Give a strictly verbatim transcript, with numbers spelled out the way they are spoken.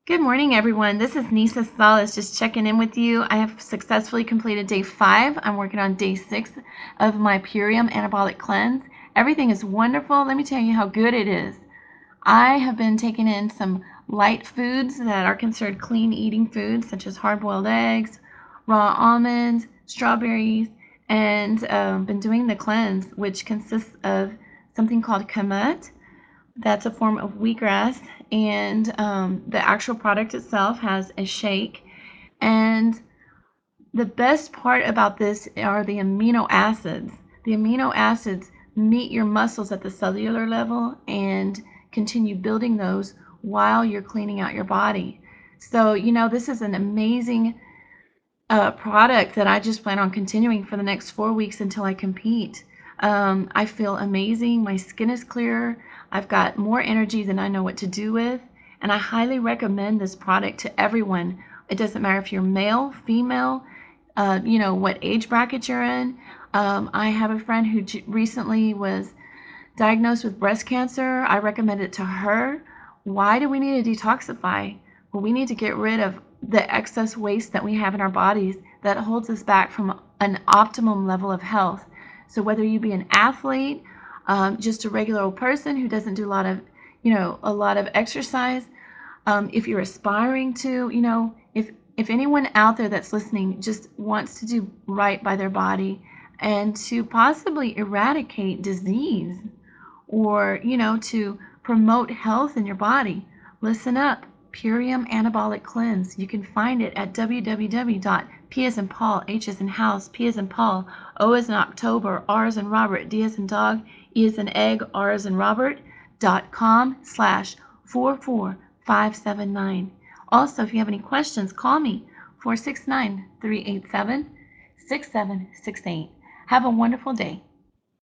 Good morning, everyone. This is Nisa Salas just checking in with you. I have successfully completed day five. I'm working on day six of my Purium Anabolic Cleanse. Everything is wonderful. Let me tell you how good it is. I have been taking in some light foods that are considered clean eating foods, such as hard-boiled eggs, raw almonds, strawberries, and um, been doing the cleanse, which consists of something called kamut. That's a form of wheatgrass, and um, the actual product itself has a shake. And the best part about this are the amino acids. The amino acids meet your muscles at the cellular level and continue building those while you're cleaning out your body. So, you know, this is an amazing uh, product that I just plan on continuing for the next four weeks until I compete. Um, I feel amazing. My skin is clearer. I've got more energy than I know what to do with. And I highly recommend this product to everyone. It doesn't matter if you're male, female, uh, you know, what age bracket you're in. Um, I have a friend who j- recently was diagnosed with breast cancer. I recommend it to her. Why do we need to detoxify? Well, we need to get rid of the excess waste that we have in our bodies that holds us back from an optimum level of health. So whether you be an athlete, um, just a regular old person who doesn't do a lot of, you know, a lot of exercise, um, if you're aspiring to, you know, if if anyone out there that's listening just wants to do right by their body and to possibly eradicate disease, or, you know, to promote health in your body, listen up. Purium Anabolic Cleanse. You can find it at w w w dot p as in Paul, H as in house, P as in Paul, O as in October, R as in Robert, D as in dog, E as in egg, R as in Robert, dot com slash four four five seven nine. Also, if you have any questions, call me four six nine, three eight seven, six seven six eight. Have a wonderful day.